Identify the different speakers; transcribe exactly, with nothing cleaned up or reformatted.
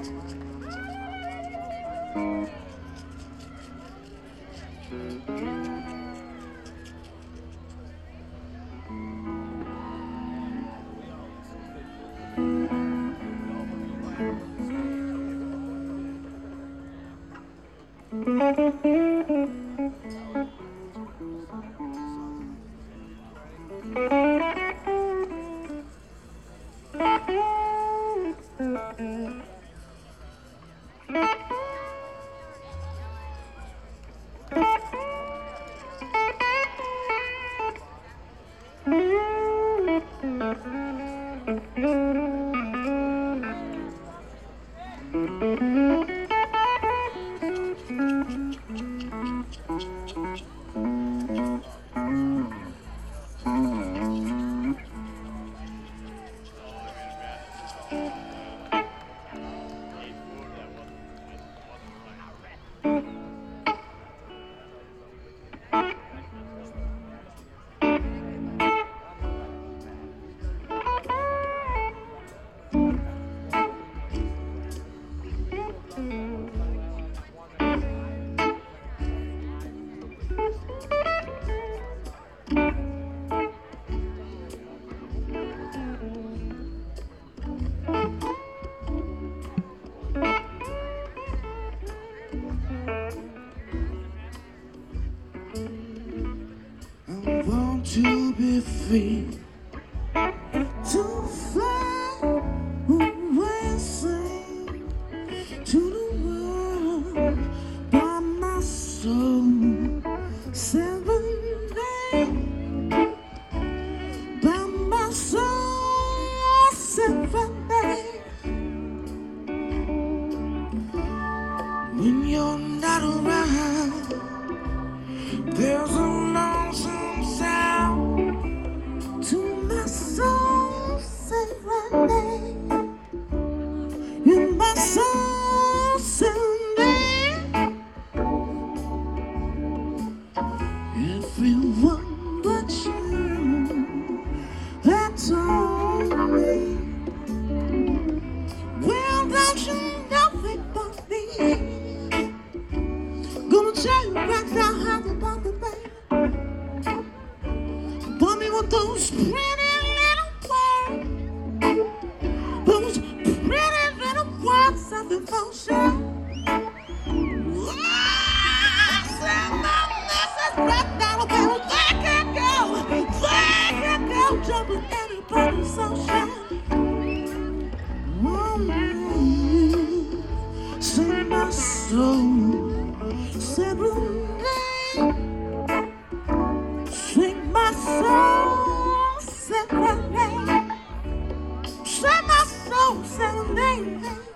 Speaker 1: To be free, to fly away, sing to the world by my soul, serenade by my soul, serenade. When you're not around, there's a lonesome sound to my soul, serenade. In my soul, serenade. Everyone but you, that's all me. Well, don't you know it but me? Gonna tell you right now how about the baby. Boy, me with those pretty little words, those pretty little words of devotion. Right now, baby, they can go, they can go jumping anybody's ocean. Oh, sing my soul, serenade. Sing my soul, serenade. Sing my soul, serenade.